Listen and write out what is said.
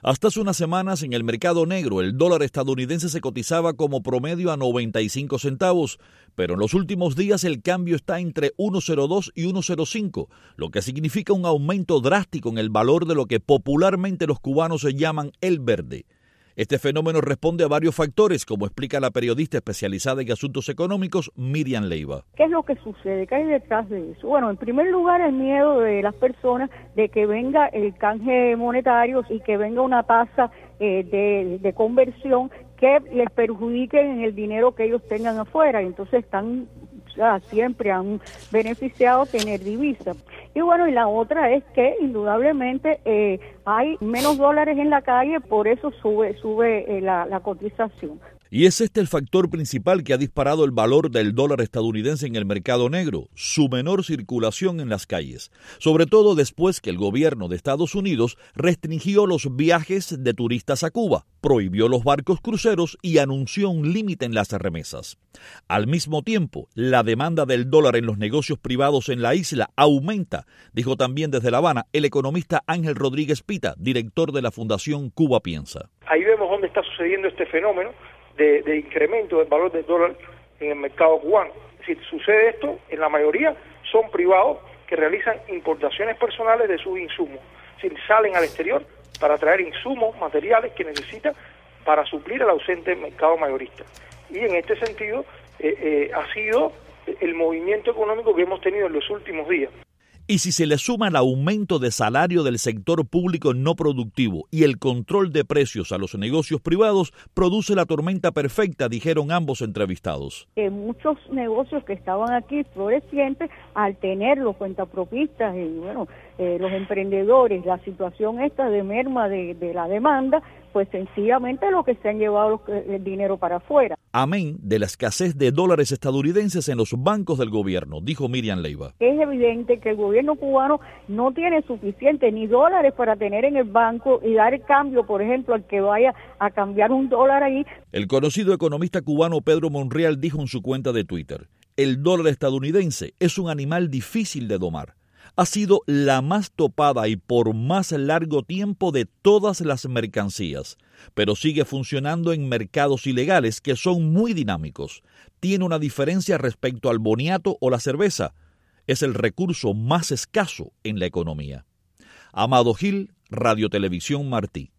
Hasta hace unas semanas en el mercado negro el dólar estadounidense se cotizaba como promedio a 95 centavos, pero en los últimos días el cambio está entre 1.02 y 1.05, lo que significa un aumento drástico en el valor de lo que popularmente los cubanos se llaman el verde. Este fenómeno responde a varios factores, como explica la periodista especializada en asuntos económicos Miriam Leiva. ¿Qué es lo que sucede? ¿Qué hay detrás de eso? Bueno, en primer lugar, el miedo de las personas de que venga el canje monetario y que venga una tasa de conversión que les perjudique en el dinero que ellos tengan afuera. Entonces siempre han beneficiado tener divisas. Y bueno, y la otra es que indudablemente hay menos dólares en la calle, por eso sube la cotización. Y es este el factor principal que ha disparado el valor del dólar estadounidense en el mercado negro, su menor circulación en las calles, sobre todo después que el gobierno de Estados Unidos restringió los viajes de turistas a Cuba, prohibió los barcos cruceros y anunció un límite en las remesas. Al mismo tiempo, la demanda del dólar en los negocios privados en la isla aumenta, dijo también desde La Habana el economista Ángel Rodríguez Pita, director de la Fundación Cuba Piensa. Ahí vemos dónde está sucediendo este fenómeno de incremento del valor del dólar en el mercado cubano. Es decir, sucede esto, en la mayoría son privados que realizan importaciones personales de sus insumos. Es decir, salen al exterior para traer insumos, materiales que necesitan para suplir al ausente mercado mayorista. Y en este sentido ha sido el movimiento económico que hemos tenido en los últimos días. Y si se le suma el aumento de salario del sector público no productivo y el control de precios a los negocios privados, produce la tormenta perfecta, dijeron ambos entrevistados. Muchos negocios que estaban aquí florecientes, al tener los cuentapropistas y los emprendedores, la situación esta de merma de la demanda, pues sencillamente lo que se han llevado el dinero para afuera. Amén de la escasez de dólares estadounidenses en los bancos del gobierno, dijo Miriam Leiva. Es evidente que el gobierno cubano no tiene suficiente ni dólares para tener en el banco y dar el cambio, por ejemplo, al que vaya a cambiar un dólar ahí. El conocido economista cubano Pedro Monreal dijo en su cuenta de Twitter: el dólar estadounidense es un animal difícil de domar. Ha sido la más topada y por más largo tiempo de todas las mercancías, pero sigue funcionando en mercados ilegales que son muy dinámicos. Tiene una diferencia respecto al boniato o la cerveza. Es el recurso más escaso en la economía. Amado Gil, Radio Televisión Martí.